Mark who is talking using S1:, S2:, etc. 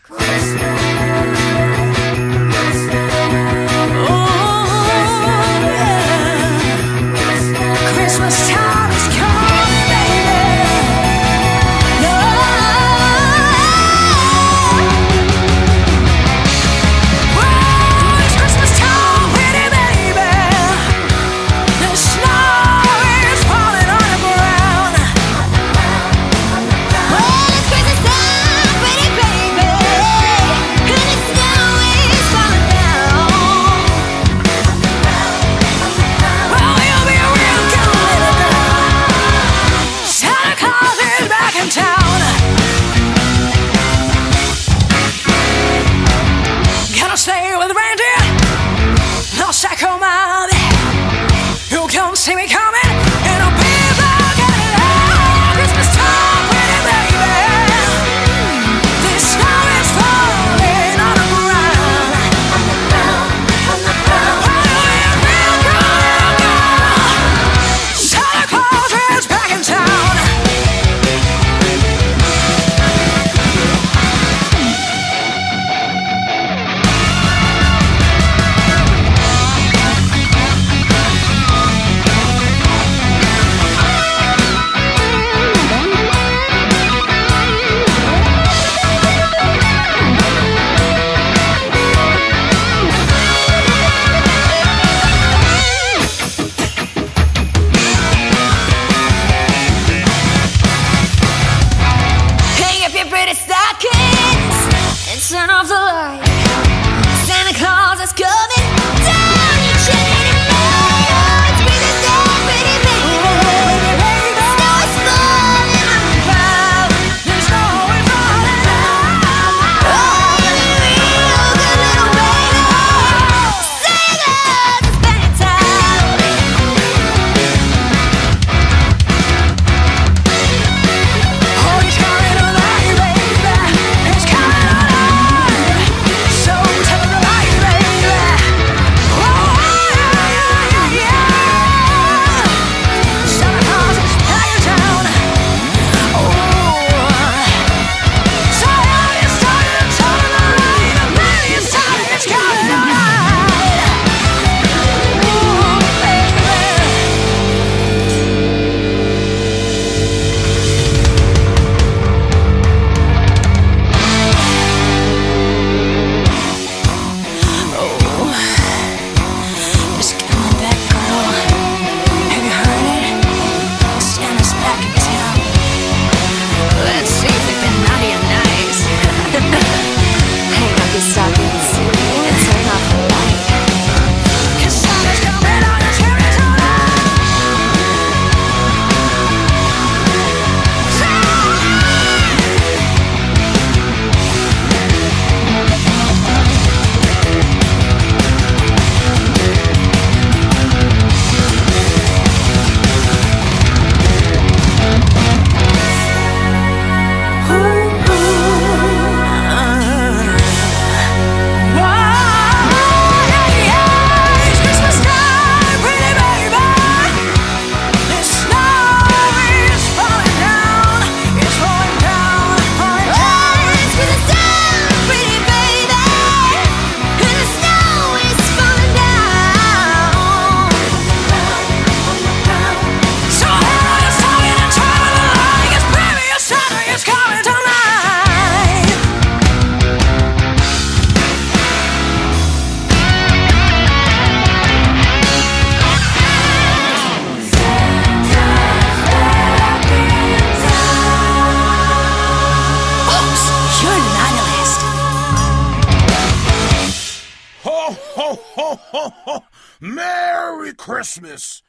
S1: See me coming, and I'll be back at it all. Christmas time, pretty baby. This snow is falling on the ground. On the ground. Real girl. Santa Claus is back in town. Turn off the light. Santa Claus is coming down your chimney tonight. It's Christmas Day, pretty baby. Snow is falling on the ground. The snow is falling down. Oh, you're a real good little baby. Santa Claus is back in town. Oh, he's coming alive, baby. He's coming alive.
S2: Merry Christmas!